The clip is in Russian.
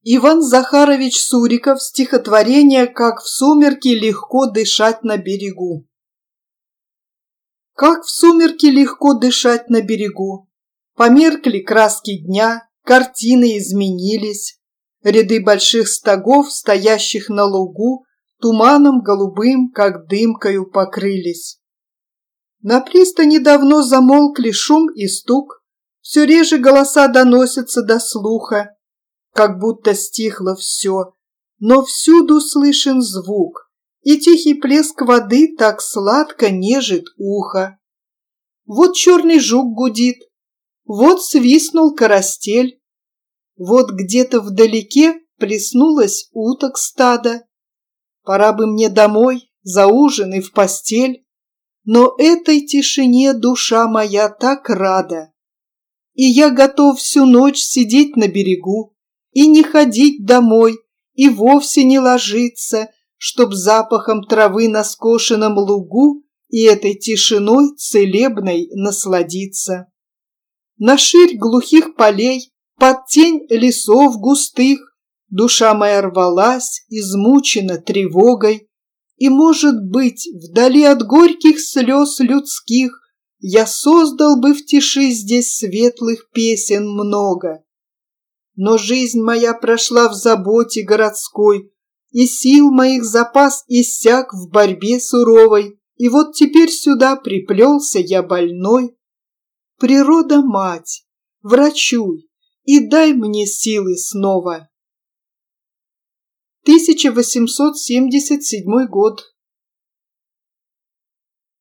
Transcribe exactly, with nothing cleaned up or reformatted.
Иван Захарович Суриков. Стихотворение «Как в сумерки легко дышать на берегу». Как в сумерки легко дышать на берегу. Померкли краски дня, картины изменились. Ряды больших стогов, стоящих на лугу, туманом голубым, как дымкою, покрылись. На пристани давно замолкли шум и стук, все реже голоса доносятся до слуха, как будто стихло все, но всюду слышен звук, и тихий плеск воды так сладко нежит ухо. Вот черный жук гудит, вот свистнул карастель, вот где-то вдалеке плеснулось уток стадо. Пора бы мне домой, за ужин и в постель, но этой тишине душа моя так рада. И я готов всю ночь сидеть на берегу и не ходить домой, и вовсе не ложиться, чтоб запахом травы на скошенном лугу и этой тишиной целебной насладиться. На ширь глухих полей, под тень лесов густых, душа моя рвалась, измучена тревогой, и, может быть, вдали от горьких слез людских я создал бы в тиши здесь светлых песен много. Но жизнь моя прошла в заботе городской, и сил моих запас иссяк в борьбе суровой, и вот теперь сюда приплелся я больной. Природа, мать, врачуй и дай мне силы снова. тысяча восемьсот семьдесят седьмой год.